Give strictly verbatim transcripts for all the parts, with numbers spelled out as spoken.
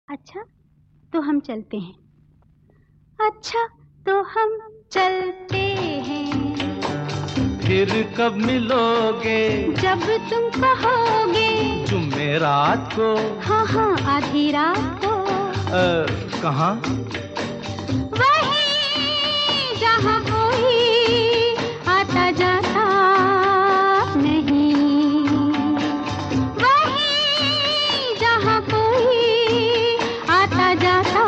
अच्छा तो हम चलते हैं। अच्छा तो हम चलते हैं। फिर कब मिलोगे? जब तुम कहोगे। जुमेरात को? हाँ हाँ आधी रात को। आ, कहाँ? वहीं जहाँ कोई आता जाता नहीं। वहीं जहाँ कोई आता जाता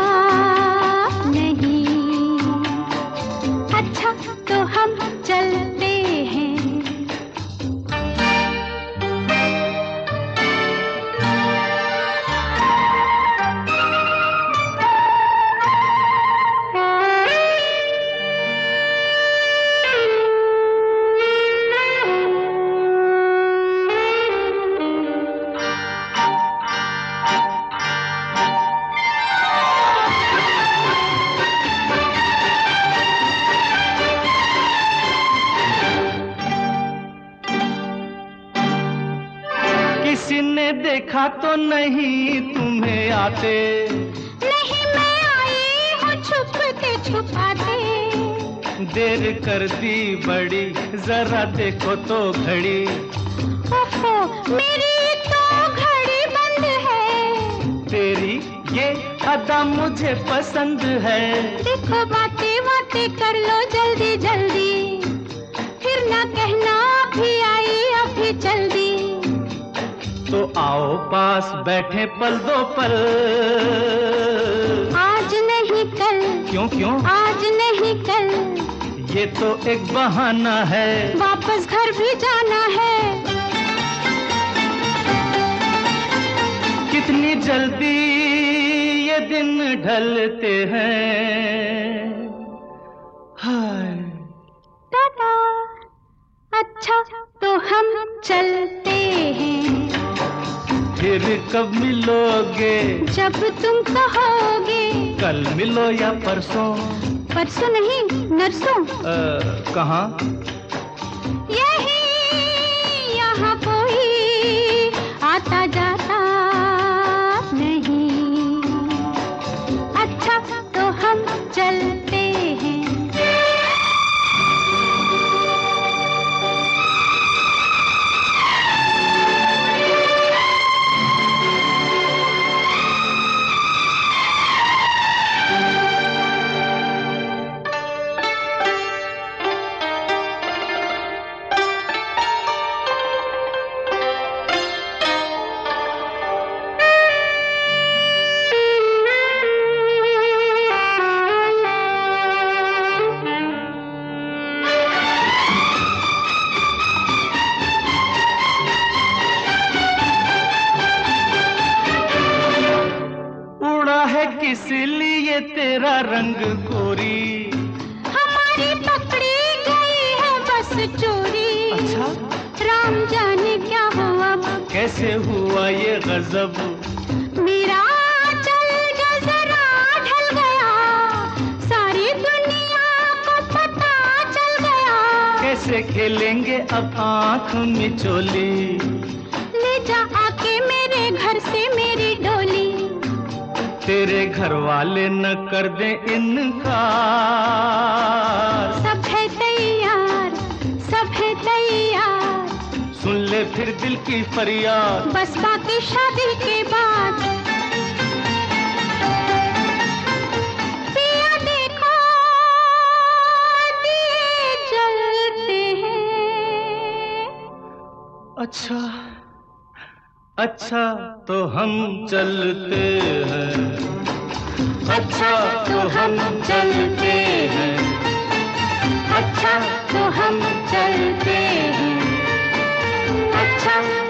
नहीं। अच्छा तो हम चलते हैं। किसी ने देखा तो नहीं तुम्हें आते? नहीं मैं आई हूँ छुपते छुपाते। देर कर दी बड़ी, जरा देखो तो घड़ी। ओहो मेरी तो घड़ी बंद है। तेरी ये अदा मुझे पसंद है। देखो बातें बातें कर लो जल्दी जल्दी। फिर ना कहना अभी आई अभी चल दी। तो आओ पास बैठे पल दो पल। आज नहीं कल। क्यों क्यों? आज नहीं कल। ये तो एक बहाना है। वापस घर भी जाना है। कितनी जल्दी ये दिन ढलते हैं। हाय टाटा। अच्छा तो हम चलते हैं। फिर कब मिलोगे? जब तुम कहोगे। कल मिलो या परसों? परसों नहीं नरसों। आ, कहाँ? यही यहाँ कोई आता जाता नहीं। अच्छा तो हम चलते हैं। इसलिए तेरा रंग गोरी। हमारी पकड़ी गई है बस चोरी। अच्छा? राम जाने क्या हुआ। कैसे हुआ ये गजब? मेरा चल जो जरा ढल गया। सारी दुनिया को पता चल गया। कैसे खेलेंगे अब आँख मिचोली? ले जा आके मेरे घर से मेरी डोली। तेरे घर वाले न कर दे इनकार। सब है तैयार सब है तैयार। सुन ले फिर दिल की फरियाद। बस बाकी शादी के बाद। पिया देखो दिए जलते हैं। अच्छा अच्छा तो हम चलते हैं। अच्छा तो हम चलते हैं। अच्छा तो हम चलते हैं। अच्छा